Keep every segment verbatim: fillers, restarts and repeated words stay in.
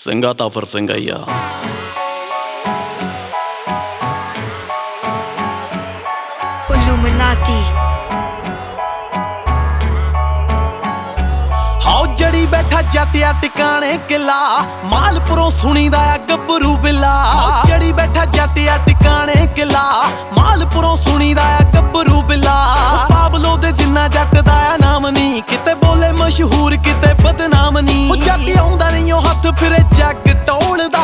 ਸਿੰਘਾ ਤਾਂ ਫਿਰ ਸਿੰਘਾ ਹੀ ਆ। Illuminati ਹਾਉ ਜੜੀ ਬੈਠਾ ਜੱਟਿਆ ਟਿਕਾਣੇ ਕਿਲਾ, ਮਾਲਪੁਰੋਂ ਸੁਣੀਦਾ ਆ ਗੱਭਰੂ ਬਿੱਲਾ। ਜੜੀ ਬੈਠਾ ਜੱਟਿਆ ਟਿਕਾਣੇ ਕਿਲਾ, ਮਾਲਪੁਰੋਂ ਸੁਣੀਦਾ ਆ ਗੱਭਰੂ ਬਿੱਲਾ। ਪਾਬਲੋ ਦੇ ਜਿੰਨਾ ਜੱਟ ਦਾ ਆ ਨਾਮ ਨੀ, ਕਿਤੇ ਬੋਲੇ ਮਸ਼ਹੂਰ ਕਿਤੇ ਬਦਨਾਮ ਨੀ। ਉਹ ਜੱਟ ਆਉਂਦਾ ਨਹੀਂ ਉਹ ਹੱਥ ਫਿਰੇ ਜੱਗ ਟੋਲਦਾ।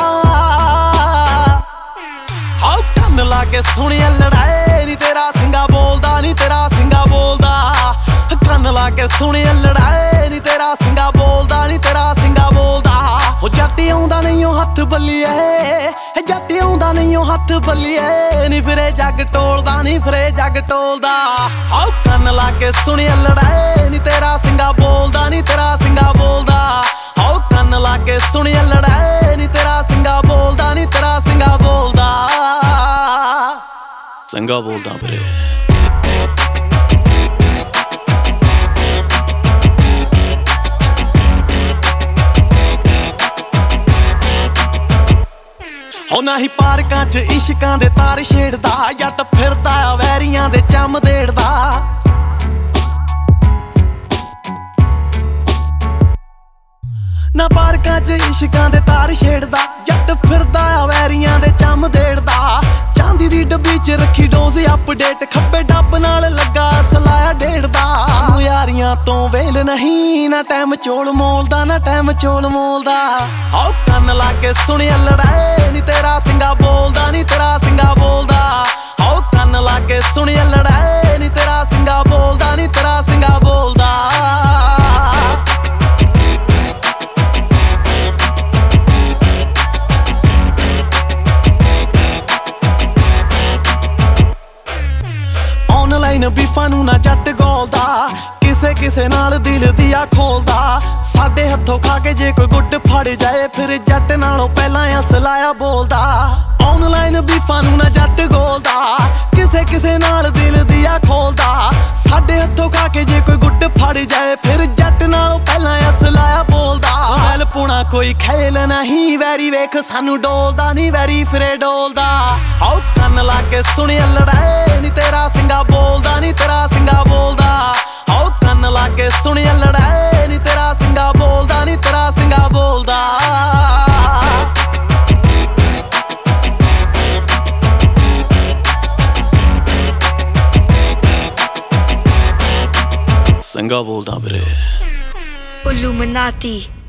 ਹਾਉ ਕੰਨ ਲਾ ਕੇ ਸੁਣਿਆ ਲੜਾਏ ਨੀ ਤੇਰਾ ਸਿੰਘਾ ਬੋਲਦਾ, ਨੀ ਤੇਰਾ ਸਿੰਘਾ ਬੋਲਦਾ। ਕੰਨ ਲਾ ਕੇ ਸੁਣਿਆ ਲੜਾਏ ਨੀ ਤੇਰਾ ਸਿੰਘਾ ਬੋਲਦਾ, ਨੀ ਤੇਰਾ ਸਿੰਘਾ ਬੋਲਦਾ। ਉਹ ਜੱਟ ਆਉਂਦਾ ਨਹੀਂ ਉਹ ਹੱਥ ਬੱਲੀਏ, ਜੱਟ ਆਉਂਦਾ ਨਹੀਂ ਉਹ ਹੱਥ ਬੱਲੀਏ। ਨੀ ਫਿਰੇ ਜੱਗ ਟੋਲਦਾ, ਨੀ ਫਿਰੇ ਜੱਗ ਟੋਲਦਾ। ਹਾਉ ਕੰਨ ਲਾ ਕੇ ਸੁਣਿਆ ਲੜਾਏ ਨੀ ਤੇਰਾ ਸਿੰਘਾ ਬੋਲਦਾ, ਨੀ ਤੇਰਾ ਸਿੰਘਾ ਬੋਲਦਾ। ਹਾਉ ਕੰਨ ਲਾ ਕੇ ਸੁਣਿਆ ਲੜਾਏ ਨੀ ਤੇਰਾ ਸਿੰਘਾ ਬੋਲਦਾ, ਨੀ ਤੇਰਾ ਸਿੰਘਾ ਬੋਲਦਾ। ਸਿੰਘਾ ਬੋਲਦਾ ਵੀਰੇ। ਉਹ ਨਾ ਹੀ ਪਾਰਕਾਂ 'ਚ ਇਸ਼ਕਾਂ ਦੇ ਤਾਰ ਛੇੜਦਾ, ਜੱਟ ਫਿਰਦਾ ਆ ਵੈਰੀਆਂ ਦੇ ਚੰਮ ਦੇੜਦਾ। ਨਾ ਪਾਰਕਾਂ 'ਚ ਇਸ਼ਕਾਂ ਦੇ ਤਾਰ ਛੇੜਦਾ, ਜੱਟ ਫਿਰਦਾ ਆ ਵੈਰੀਆਂ ਦੇ ਚੰਮ ਦੇੜਦਾ। ਚਾਂਦੀ ਦੀ ਡੱਬੀ 'ਚ ਰੱਖੀ ਡੋਜ਼ ਅਪਡੇਟ, ਖੱਬੇ ਡੱਬ ਨਾਲ ਲੱਗਾ ਸਲਾਇਆ ਡੇੜਦਾ। ਸਾਨੂੰ ਯਾਰੀਆਂ ਤੋਂ ਵੇਲ ਨਹੀਂ, ਨਾ ਟਾਈਮ ਚੋਲ ਮੋਲਦਾ, ਨਾ ਟਾਈਮ ਚੋਲ ਮੋਲਦਾ। ਆਓ ਕੰਨ ਲਾ ਕੇ ਸੁਣਿਆ ਲੜਾਏ ਨੀ ਤੇਰਾ ਸਿੰਘਾ ਬੋਲਦਾ, ਨੀ ਤੇਰਾ ਸਿੰਘਾ ਬੋਲਦਾ। ਆਓ ਕੰਨ ਲਾ ਕੇ ਸੁਣਿਆ ਲੜਾਏ ਨੀ ਤੇਰਾ ਸਿੰਘਾ ਬੋਲਦਾ, ਨੀ ਤੇਰਾ ਸਿੰਘਾ ਬੋਲਦਾ। ਆਨਲਾਈਨ ਬੀਫਾਂ ਨੂੰ ਨਾ ਜੱਟ ਗੋਲਦਾ, ਕਿਸੇ ਕਿਸੇ ਨਾਲ ਦਿਲ ਦੀਆਂ ਖੋਲਦਾ। ਸਾਡੇ ਹੱਥੋਂ ਖਾ ਕੇ ਜੇ ਕੋਈ ਗੁੱਡ ਫੜ ਜਾਏ, ਫਿਰ ਜੱਟ ਨਾਲੋਂ ਪਹਿਲਾਂ ਅਸਲਾਇਆ ਬੋਲਦਾ। ਆਨਲਾਈਨ ਬੀਫਾਂ ਨੂੰ ਨਾ ਜੱਟ ਗੋਲਦਾ, ਕਿਸੇ ਕਿਸੇ ਨਾਲ ਦਿਲ ਦੀਆਂ ਖੋਲਦਾ। ਸਾਡੇ ਹੱਥੋਂ ਖਾ ਕੇ ਜੇ ਕੋਈ ਗੁੱਡ ਫੜ ਜਾਏ, ਫਿਰ ਜੱਟ ਨਾਲੋਂ ਪਹਿਲਾਂ ਅਸਲਾਇਆ ਬੋਲਦਾ। ਹੈਲ ਪੁਣਾ ਕੋਈ ਖੇਲ ਨਹੀਂ, ਵੈਰੀ ਵੇਖ ਸਾਨੂੰ ਡੋਲਦਾ, ਨੀ ਵੈਰੀ ਫਿਰੇ ਡੋਲਦਾ। ਆਓ ਕੰਨ ਲਾ ਕੇ ਸੁਣਿਆ ਲੜਾਏ ਨੀ ਤੇਰਾ ਸਿੰਘਾ ਬੋਲਦਾ, ਨੀ ਤੇਰਾ ਸਿੰਘਾ ਬੋਲਦਾ। ਆਓ ਕੰਨ ਲਾ ਕੇ ਸੁਣਿਆ ਲੜਾਏ ਨੀ ਤੇਰਾ ਸਿੰਘਾ ਬੋਲਦਾ, ਨੀ ਤੇਰਾ ਸਿੰਘਾ ਬੋਲਦਾ। ਸਿੰਘਾ ਬੋਲਦਾ ਵੀਰੇ। Illuminati